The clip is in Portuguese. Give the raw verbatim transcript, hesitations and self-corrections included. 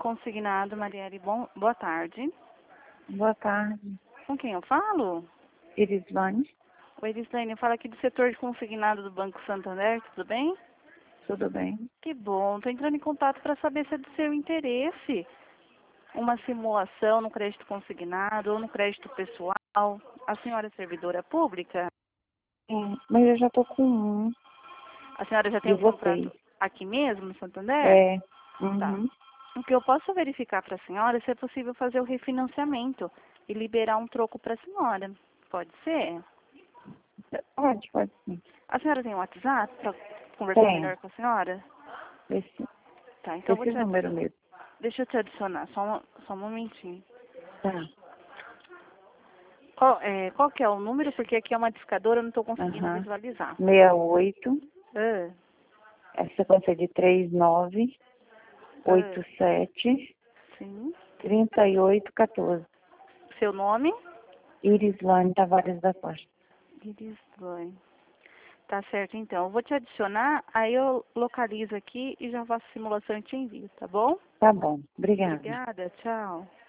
Consignado, Marielle, bom, boa tarde. Boa tarde. Com quem eu falo? Irislane, Oi, Irislane, eu falo aqui do setor de consignado do Banco Santander, tudo bem? tudo bem? Que bom, estou entrando em contato para saber se é do seu interesse uma simulação no crédito consignado ou no crédito pessoal. A senhora é servidora pública? Sim, mas eu já tô com um A senhora já tem de um vocês. contrato aqui mesmo, no Santander? É. Tá. Uhum. O que eu posso verificar para a senhora é se é possível fazer o refinanciamento e liberar um troco para a senhora. Pode ser? Pode, pode sim. A senhora tem um WhatsApp para conversar Tem. melhor com a senhora? Esse, Tá, então eu vou esse te número adicionar. mesmo. Deixa eu te adicionar, só um, só um momentinho. Tá. Qual, é, qual que é o número? Porque aqui é uma discadora, eu não estou conseguindo Aham. visualizar. seis oito, Ah, a sequência de três nove, ah, oito sete, sim. trinta e oito, quatorze. Seu nome? Irislane Tavares da Costa. Irislane. Tá certo, então. Eu vou te adicionar, aí eu localizo aqui e já faço a simulação e te envio, tá bom? Tá bom. Obrigada. Obrigada, tchau.